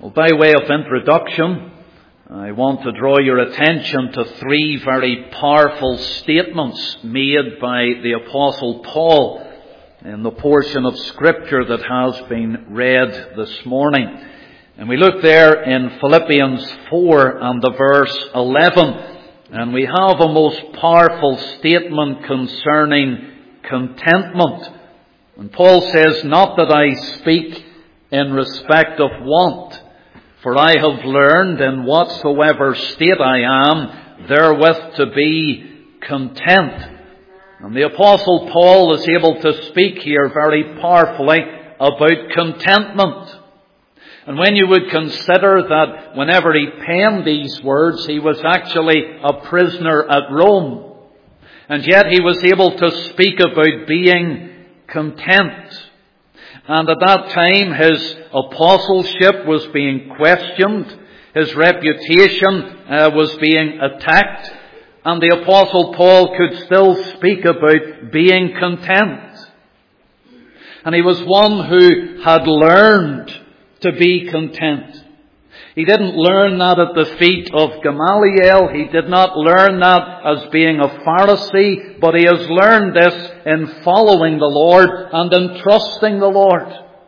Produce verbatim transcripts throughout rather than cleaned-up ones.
Well, by way of introduction, I want to draw your attention to three very powerful statements made by the Apostle Paul in the portion of Scripture that has been read this morning. And we look there in Philippians four and the verse eleven, and we have a most powerful statement concerning contentment. And Paul says, "Not that I speak in respect of want, for I have learned in whatsoever state I am, therewith to be content." And the Apostle Paul is able to speak here very powerfully about contentment. And when you would consider that whenever he penned these words, he was actually a prisoner at Rome. And yet he was able to speak about being content. And at that time his apostleship was being questioned. His reputation uh, was being attacked. And the Apostle Paul could still speak about being content. And he was one who had learned to be content. He didn't learn that at the feet of Gamaliel. He did not learn that as being a Pharisee, but he has learned this in following the Lord and in trusting the Lord.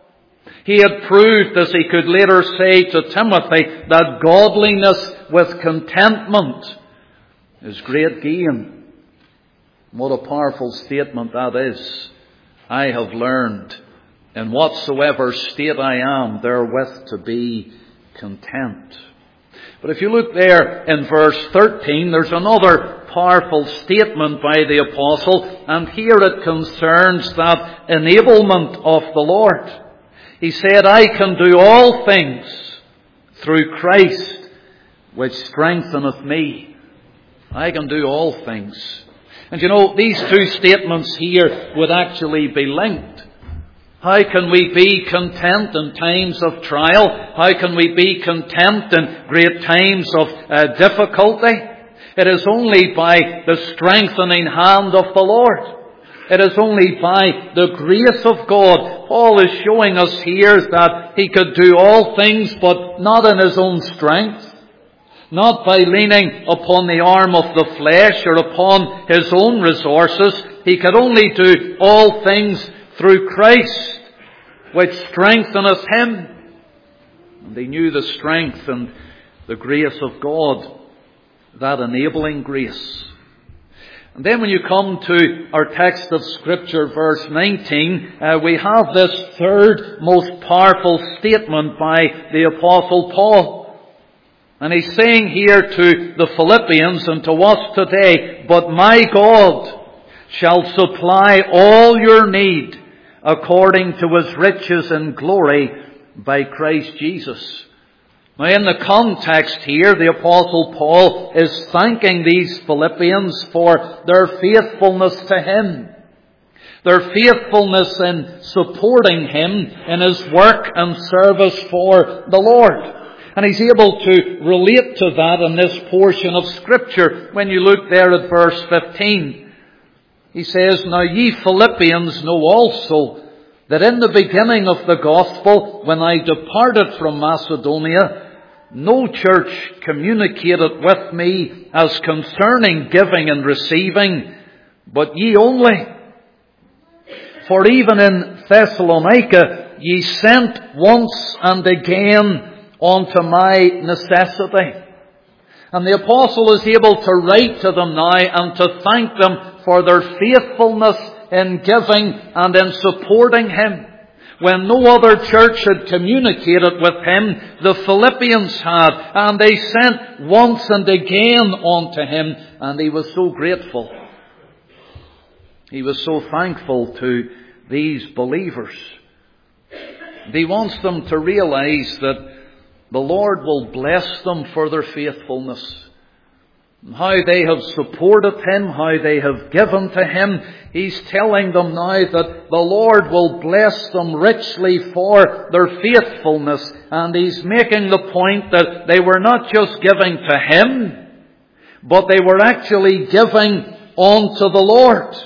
He had proved, as he could later say to Timothy, that godliness with contentment is great gain. What a powerful statement that is. I have learned in whatsoever state I am, therewith to be content. But if you look there in verse thirteen, there's another powerful statement by the apostle, and here it concerns that enablement of the Lord. He said, "I can do all things through Christ, which strengtheneth me." I can do all things. And you know, these two statements here would actually be linked. How can we be content in times of trial? How can we be content in great times of uh, difficulty? It is only by the strengthening hand of the Lord. It is only by the grace of God. Paul is showing us here that he could do all things, but not in his own strength. Not by leaning upon the arm of the flesh or upon his own resources. He could only do all things through Christ, which strengtheneth him. And he knew the strength and the grace of God, that enabling grace. And then when you come to our text of Scripture, verse nineteen, uh, we have this third most powerful statement by the Apostle Paul. And he's saying here to the Philippians and to us today, "But my God shall supply all your need according to his riches and glory by Christ Jesus." Now in the context here, the Apostle Paul is thanking these Philippians for their faithfulness to him. Their faithfulness in supporting him in his work and service for the Lord. And he's able to relate to that in this portion of Scripture. When you look there at verse fifteen, he says, "Now ye Philippians know also that in the beginning of the gospel, when I departed from Macedonia, no church communicated with me as concerning giving and receiving, but ye only. For even in Thessalonica ye sent once and again unto my necessity." And the apostle is able to write to them now and to thank them for their faithfulness in giving and in supporting him. When no other church had communicated with him, the Philippians had, and they sent once and again unto him, and he was so grateful. He was so thankful to these believers. He wants them to realize that the Lord will bless them for their faithfulness. How they have supported him, how they have given to him. He's telling them now that the Lord will bless them richly for their faithfulness. And he's making the point that they were not just giving to him, but they were actually giving unto the Lord.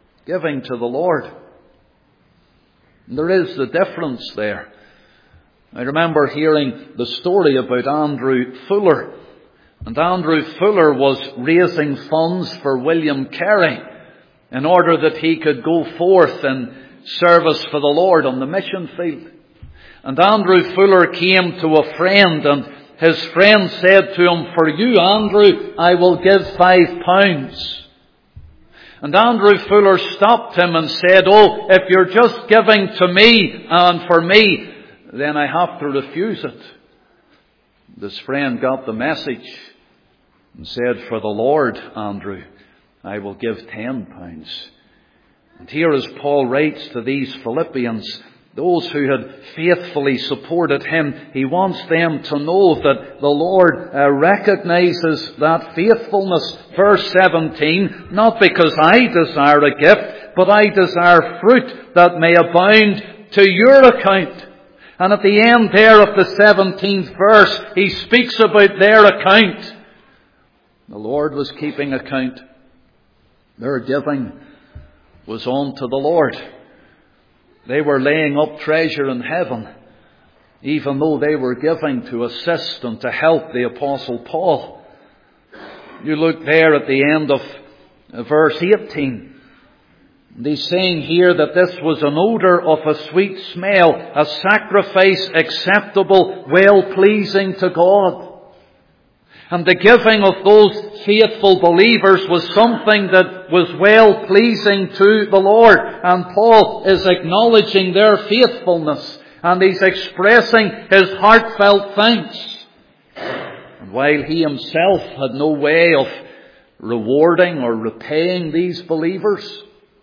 Giving to the Lord. And there is the difference there. I remember hearing the story about Andrew Fuller. And Andrew Fuller was raising funds for William Carey in order that he could go forth in service for the Lord on the mission field. And Andrew Fuller came to a friend, and his friend said to him, "For you, Andrew, I will give five pounds." And Andrew Fuller stopped him and said, "Oh, if you're just giving to me and for me, then I have to refuse it." This friend got the message and said, "For the Lord, Andrew, I will give ten pounds. And here as Paul writes to these Philippians, those who had faithfully supported him, he wants them to know that the Lord uh, recognizes that faithfulness. Verse seventeen, "Not because I desire a gift, but I desire fruit that may abound to your account." And at the end there of the seventeenth verse, he speaks about their account. The Lord was keeping account. Their giving was on to the Lord. They were laying up treasure in heaven, even though they were giving to assist and to help the Apostle Paul. You look there at the end of verse eighteen. And he's saying here that this was an odour of a sweet smell, a sacrifice acceptable, well-pleasing to God. And the giving of those faithful believers was something that was well-pleasing to the Lord. And Paul is acknowledging their faithfulness, and he's expressing his heartfelt thanks. And while he himself had no way of rewarding or repaying these believers,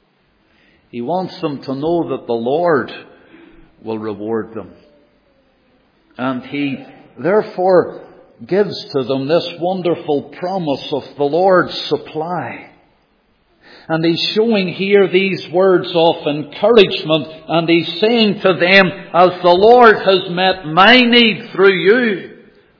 he wants them to know that the Lord will reward them. And he therefore gives to them this wonderful promise of the Lord's supply. And he's showing here these words of encouragement, and he's saying to them, as the Lord has met my need through you,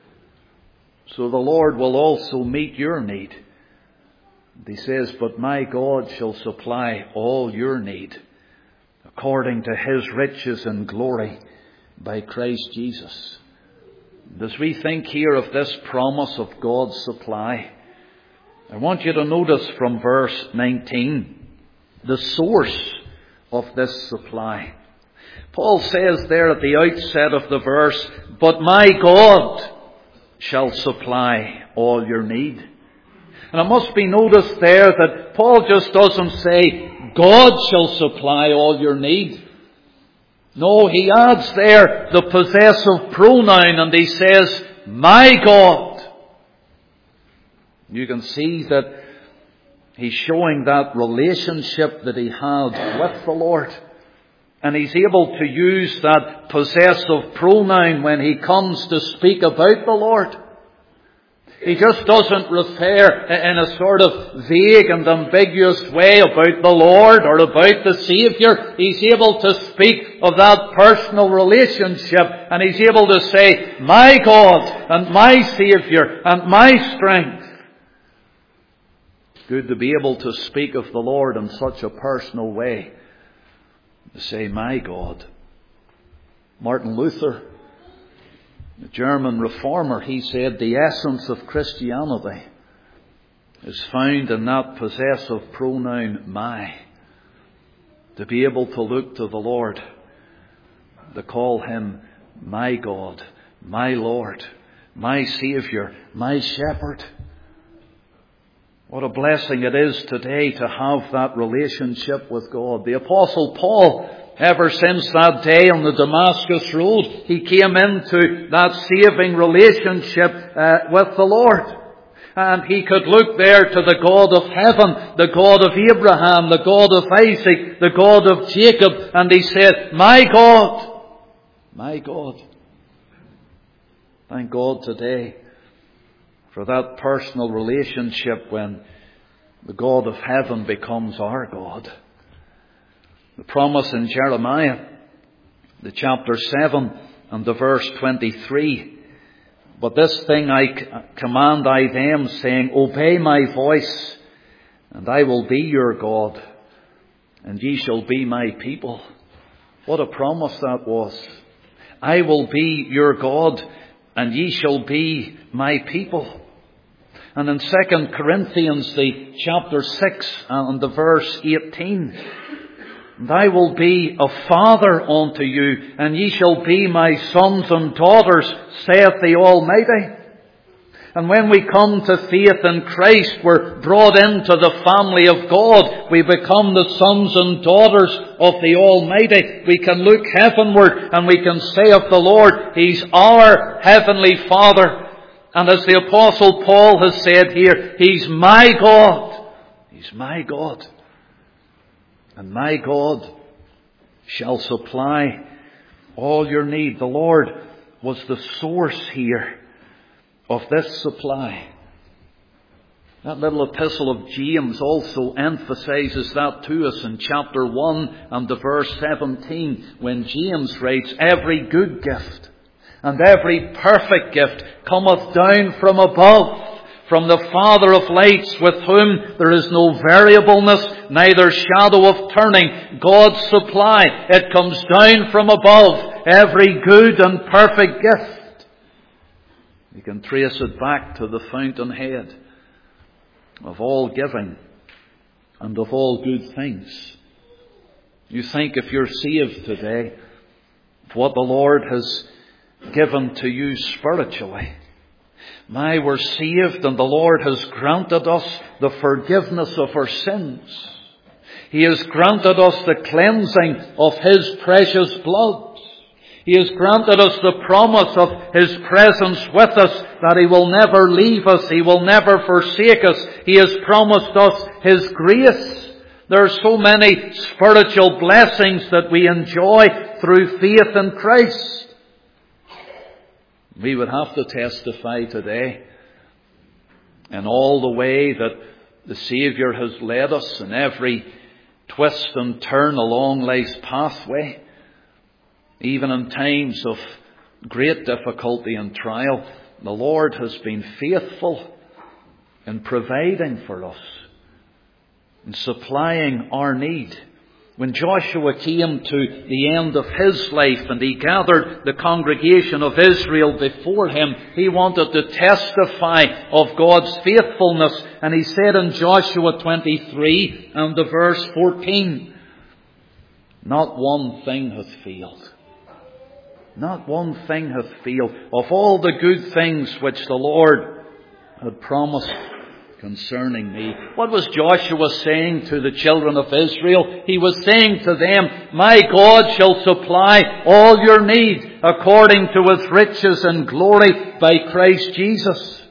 so the Lord will also meet your need. He says, "But my God shall supply all your need according to his riches and glory by Christ Jesus." As we think here of this promise of God's supply, I want you to notice from verse nineteen the source of this supply. Paul says there at the outset of the verse, "But my God shall supply all your need." And it must be noticed there that Paul just doesn't say, "God shall supply all your need." No, he adds there the possessive pronoun, and he says, "My God." You can see that he's showing that relationship that he had with the Lord. And he's able to use that possessive pronoun when he comes to speak about the Lord. He just doesn't refer in a sort of vague and ambiguous way about the Lord or about the Saviour. He's able to speak of that personal relationship, and he's able to say, "My God and my Saviour and my strength." It's good to be able to speak of the Lord in such a personal way. To say, "My God." Martin Luther, the German reformer, he said the essence of Christianity is found in that possessive pronoun, "my." To be able to look to the Lord, to call him my God, my Lord, my Saviour, my Shepherd. What a blessing it is today to have that relationship with God. The Apostle Paul, ever since that day on the Damascus Road, he came into that saving relationship uh, with the Lord. And he could look there to the God of heaven, the God of Abraham, the God of Isaac, the God of Jacob, and he said, "My God, my God." Thank God today for that personal relationship when the God of heaven becomes our God. The promise in Jeremiah, the chapter seven and the verse twenty-three. "But this thing I command I them, saying, Obey my voice, and I will be your God, and ye shall be my people." What a promise that was. I will be your God, and ye shall be my people. And in Second Corinthians, the chapter six and the verse eighteen, and I will be a father unto you, and ye shall be my sons and daughters, saith the Almighty. And when we come to faith in Christ, we're brought into the family of God. We become the sons and daughters of the Almighty. We can look heavenward and we can say of the Lord, He's our Heavenly Father. And as the Apostle Paul has said here, He's my God. He's my God. And my God shall supply all your need. The Lord was the source here of this supply. That little epistle of James also emphasizes that to us in chapter one and the verse seventeen, when James writes, every good gift and every perfect gift cometh down from above, from the Father of lights, with whom there is no variableness, neither shadow of turning. God's supply, it comes down from above, every good and perfect gift. You can trace it back to the fountainhead of all giving and of all good things. You think if you're saved today, of what the Lord has given to you spiritually. My, we're saved and the Lord has granted us the forgiveness of our sins. He has granted us the cleansing of His precious blood. He has granted us the promise of His presence with us, that He will never leave us, He will never forsake us. He has promised us His grace. There are so many spiritual blessings that we enjoy through faith in Christ. We would have to testify today in all the way that the Saviour has led us in every twist and turn along life's pathway. Even in times of great difficulty and trial, the Lord has been faithful in providing for us, in supplying our need. When Joshua came to the end of his life and he gathered the congregation of Israel before him, he wanted to testify of God's faithfulness. And he said in Joshua twenty-three and the verse fourteen, not one thing hath failed. Not one thing hath failed of all the good things which the Lord had promised concerning me. What was Joshua saying to the children of Israel? He was saying to them, my God shall supply all your need according to His riches and glory by Christ Jesus.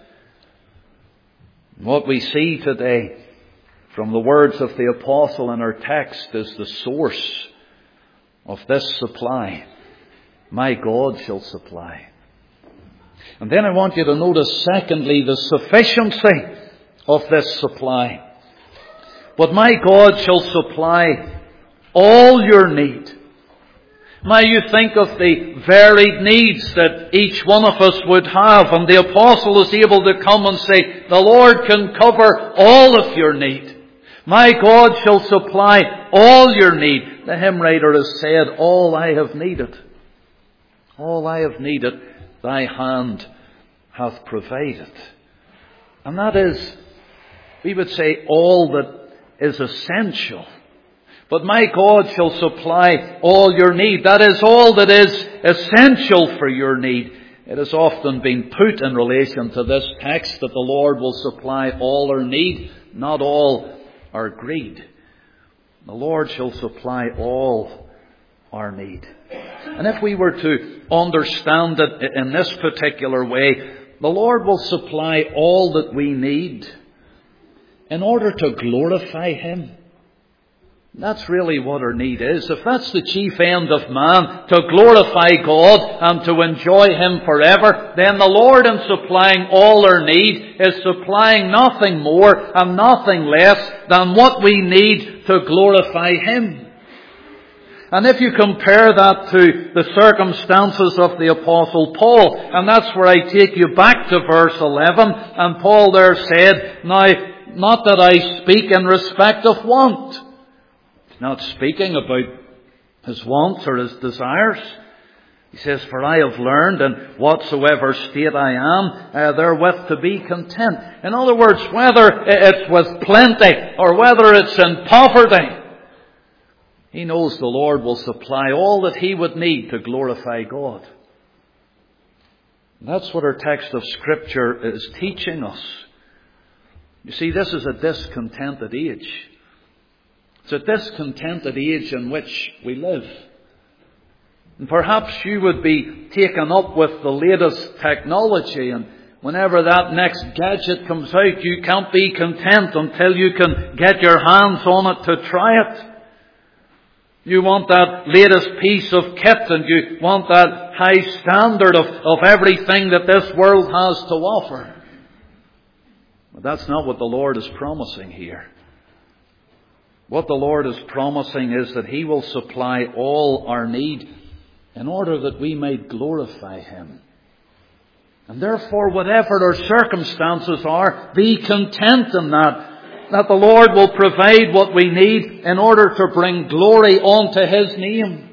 What we see today from the words of the apostle in our text is the source of this supply. My God shall supply. And then I want you to notice, secondly, the sufficiency of this supply. But my God shall supply all your need. May you think of the varied needs that each one of us would have. And the apostle is able to come and say, the Lord can cover all of your need. My God shall supply all your need. The hymn writer has said, all I have needed. All I have needed, thy hand hath provided. And that is, we would say, all that is essential. But my God shall supply all your need. That is all that is essential for your need. It has often been put in relation to this text that the Lord will supply all our need, not all our greed. The Lord shall supply all our need. And if we were to understand it in this particular way, the Lord will supply all that we need in order to glorify Him. That's really what our need is. If that's the chief end of man, to glorify God and to enjoy Him forever, then the Lord, in supplying all our need, is supplying nothing more and nothing less than what we need to glorify Him. And if you compare that to the circumstances of the Apostle Paul, and that's where I take you back to verse eleven, and Paul there said, now, not that I speak in respect of want. He's not speaking about his wants or his desires, He says, for I have learned in whatsoever state I am, uh, therewith to be content. In other words, whether it's with plenty or whether it's in poverty, he knows the Lord will supply all that he would need to glorify God. And that's what our text of Scripture is teaching us. You see, this is a discontented age. It's a discontented age in which we live. And perhaps you would be taken up with the latest technology, and whenever that next gadget comes out, you can't be content until you can get your hands on it to try it. You want that latest piece of kit, and you want that high standard of, of everything that this world has to offer. But that's not what the Lord is promising here. What the Lord is promising is that he will supply all our need in order that we may glorify him. And therefore, whatever our circumstances are, be content in that, that the Lord will provide what we need in order to bring glory onto his name.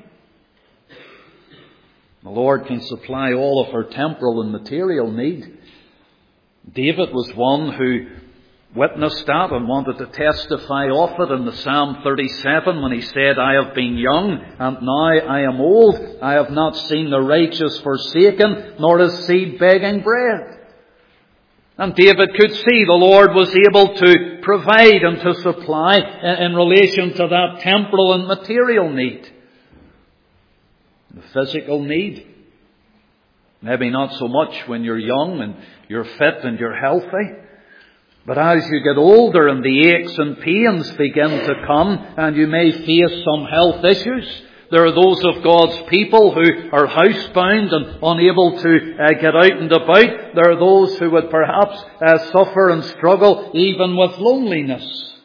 The Lord can supply all of our temporal and material need. David was one who witnessed that and wanted to testify of it in the Psalm thirty-seven when he said, I have been young and now I am old. I have not seen the righteous forsaken, nor his seed begging bread. And David could see the Lord was able to provide and to supply in relation to that temporal and material need. The physical need, maybe not so much when you're young and you're fit and you're healthy. But as you get older and the aches and pains begin to come and you may face some health issues, there are those of God's people who are housebound and unable to uh, get out and about. There are those who would perhaps uh, suffer and struggle even with loneliness.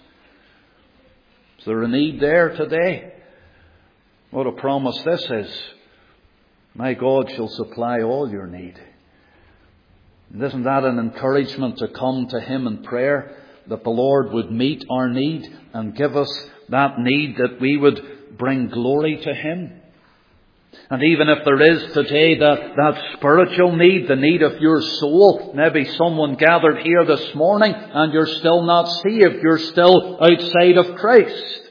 Is there a need there today? What a promise this is. My God shall supply all your need. And isn't that an encouragement to come to him in prayer, that the Lord would meet our need and give us that need, that we would bring glory to him? And even if there is today that, that spiritual need, the need of your soul, maybe someone gathered here this morning and you're still not saved, you're still outside of Christ,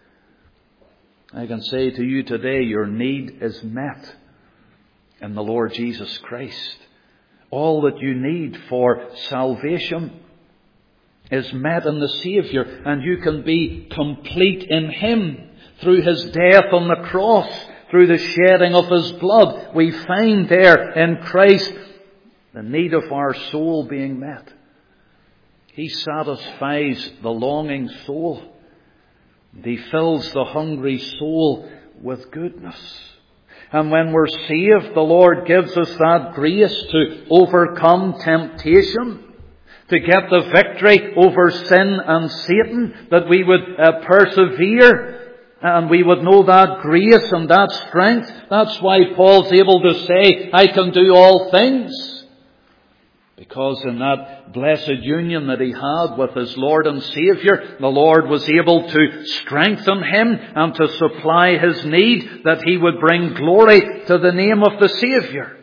I can say to you today, your need is met in the Lord Jesus Christ. All that you need for salvation is met in the Saviour, and you can be complete in him through his death on the cross, through the shedding of his blood. We find there in Christ the need of our soul being met. He satisfies the longing soul. He fills the hungry soul with goodness. And when we're saved, the Lord gives us that grace to overcome temptation, to get the victory over sin and Satan, that we would uh, persevere and we would know that grace and that strength. That's why Paul's able to say, I can do all things. Because in that blessed union that he had with his Lord and Saviour, the Lord was able to strengthen him and to supply his need, that he would bring glory to the name of the Saviour.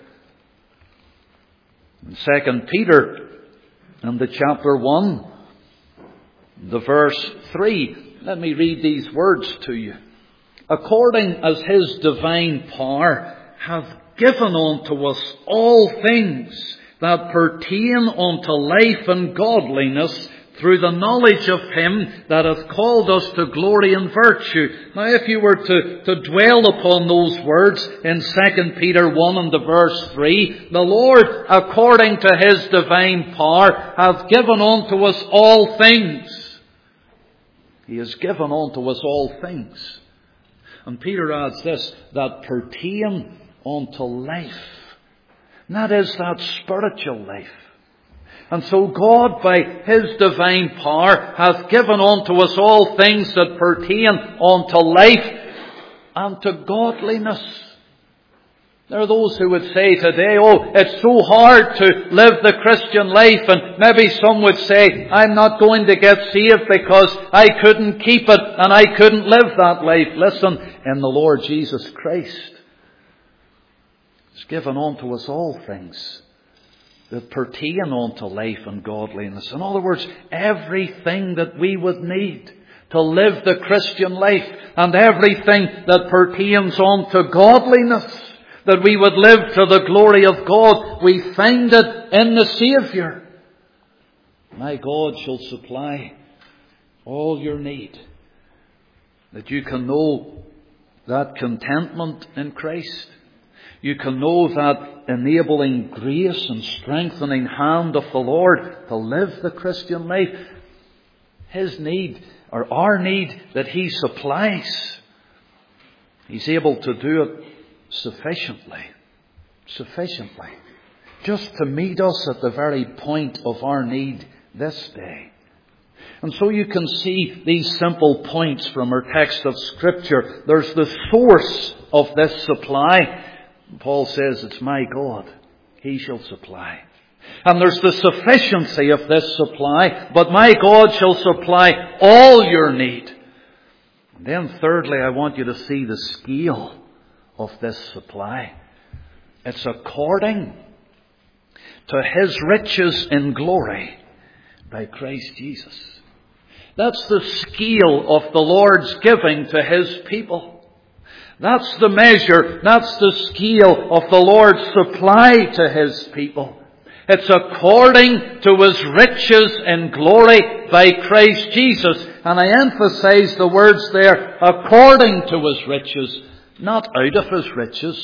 In Second Peter, in the chapter one, the verse three, let me read these words to you. According as his divine power hath given unto us all things that pertain unto life and godliness, through the knowledge of him that hath called us to glory and virtue. Now if you were to, to dwell upon those words in Second Peter one and the verse three, the Lord, according to his divine power, hath given unto us all things. He has given unto us all things. And Peter adds this, that pertain unto life. And that is that spiritual life. And so God, by his divine power, hath given unto us all things that pertain unto life and to godliness. There are those who would say today, oh, it's so hard to live the Christian life. And maybe some would say, I'm not going to get saved because I couldn't keep it and I couldn't live that life. Listen, in the Lord Jesus Christ, He's given unto us all things that pertain unto life and godliness. In other words, everything that we would need to live the Christian life, and everything that pertains unto godliness, that we would live to the glory of God, we find it in the Saviour. My God shall supply all your need, that you can know that contentment in Christ. You can know that enabling grace and strengthening hand of the Lord to live the Christian life. His need, or our need, that He supplies. He's able to do it sufficiently. Sufficiently. Just to meet us at the very point of our need this day. And so you can see these simple points from our text of Scripture. There's the source of this supply. Paul says, it's my God. He shall supply. And there's the sufficiency of this supply. But my God shall supply all your need. And then thirdly, I want you to see the scale of this supply. It's according to His riches in glory by Christ Jesus. That's the scale of the Lord's giving to His people. That's the measure, that's the scale of the Lord's supply to His people. It's according to His riches in glory by Christ Jesus. And I emphasize the words there, according to His riches, not out of His riches.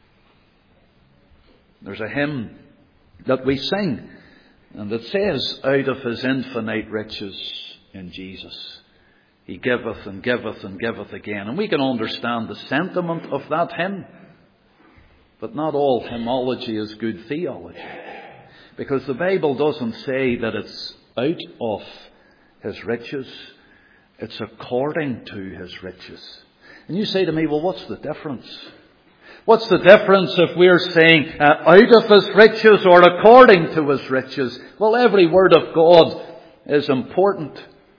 There's a hymn that we sing, and it says, out of His infinite riches in Jesus. He giveth and giveth and giveth again. And we can understand the sentiment of that hymn. But not all hymnology is good theology. Because the Bible doesn't say that it's out of His riches. It's according to His riches. And you say to me, well, what's the difference? What's the difference if we're saying uh, out of His riches or according to His riches? Well, every word of God is important.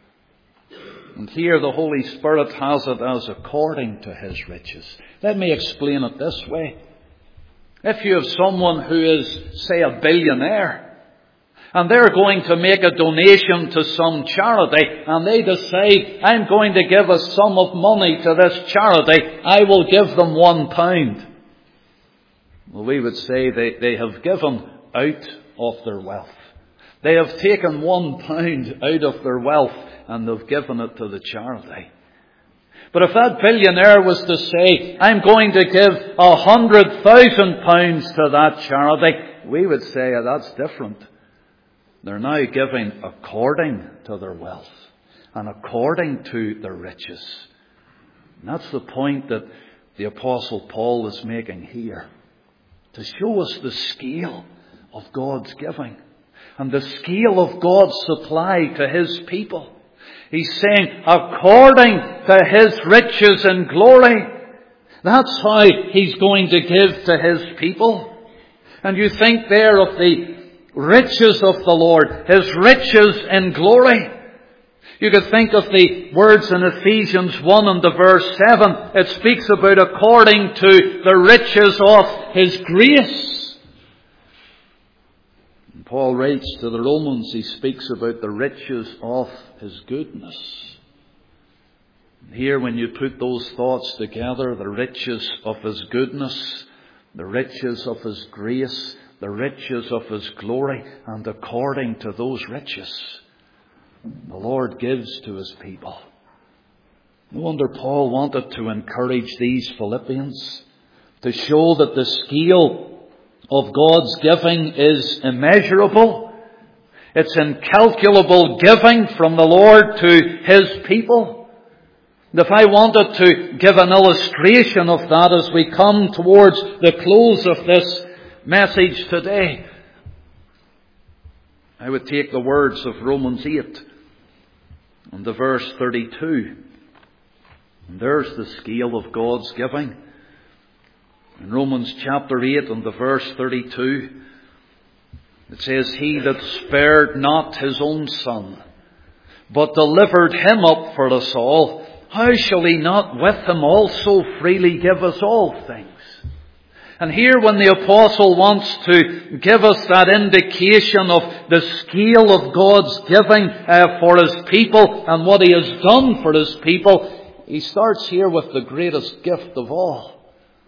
And here the Holy Spirit has it as according to His riches. Let me explain it this way. If you have someone who is, say, a billionaire, and they're going to make a donation to some charity, and they decide, I'm going to give a sum of money to this charity, I will give them one pound. Well, we would say they, they have given out of their wealth. They have taken one pound out of their wealth and they've given it to the charity. But if that billionaire was to say, I'm going to give a hundred thousand pounds to that charity, we would say, oh, that's different. They're now giving according to their wealth and according to their riches. And that's the point that the Apostle Paul is making here. To show us the scale of God's giving and the scale of God's supply to His people. He's saying, according to His riches and glory. That's how He's going to give to His people. And you think there of the riches of the Lord, His riches in glory. You could think of the words in Ephesians one and the verse seven. It speaks about according to the riches of His grace. And Paul writes to the Romans, he speaks about the riches of His goodness. Here when you put those thoughts together, the riches of His goodness, the riches of His grace, the riches of His glory, and according to those riches, the Lord gives to His people. No wonder Paul wanted to encourage these Philippians to show that the scale of God's giving is immeasurable. It's incalculable giving from the Lord to His people. And if I wanted to give an illustration of that as we come towards the close of this message today, I would take the words of Romans eight and the verse thirty-two. And there's the scale of God's giving. In Romans chapter eight and the verse thirty-two, it says, He that spared not His own Son, but delivered Him up for us all, how shall He not with Him also freely give us all things? And here when the apostle wants to give us that indication of the scale of God's giving uh, for His people and what He has done for His people, he starts here with the greatest gift of all.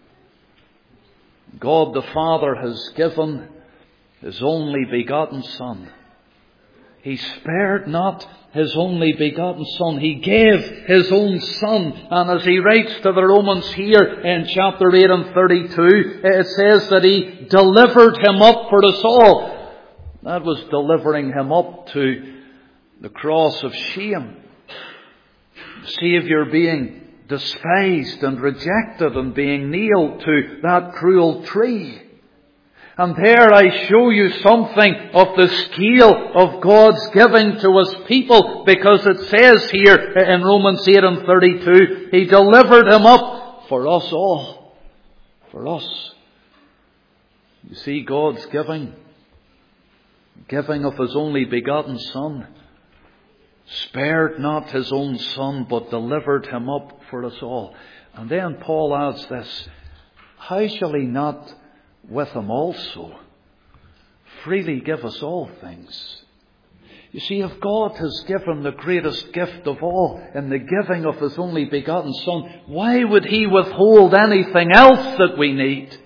God the Father has given His only begotten Son. He spared not His only begotten Son. He gave His own Son. And as he writes to the Romans here in chapter eight and thirty-two, it says that He delivered Him up for us all. That was delivering Him up to the cross of shame. The Saviour being despised and rejected and being nailed to that cruel tree. And there I show you something of the scale of God's giving to His people, because it says here in Romans eight and thirty-two, He delivered Him up for us all. For us. You see, God's giving, giving of His only begotten Son, spared not His own Son, but delivered Him up for us all. And then Paul adds this, how shall He not with Him also freely give us all things? You see, if God has given the greatest gift of all in the giving of His only begotten Son, why would He withhold anything else that we need?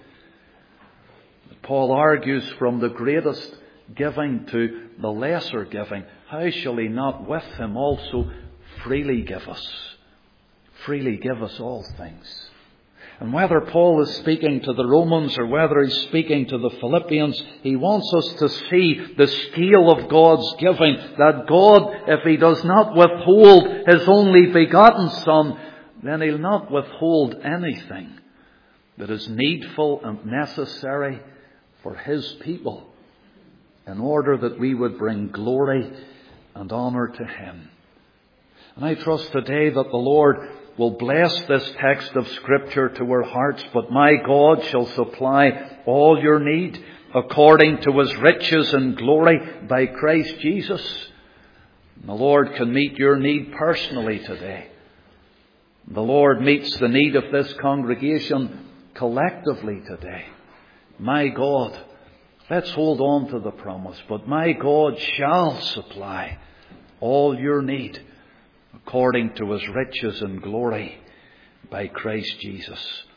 Paul argues from the greatest giving to the lesser giving. How shall He not with Him also freely give us? Freely give us all things. And whether Paul is speaking to the Romans or whether he's speaking to the Philippians, he wants us to see the scale of God's giving. That God, if He does not withhold His only begotten Son, then He'll not withhold anything that is needful and necessary for His people, in order that we would bring glory and honour to Him. And I trust today that the Lord will bless this text of Scripture to our hearts. But my God shall supply all your need according to His riches and glory by Christ Jesus. And the Lord can meet your need personally today. The Lord meets the need of this congregation collectively today. My God, let's hold on to the promise. But my God shall supply all your need according to His riches and glory by Christ Jesus.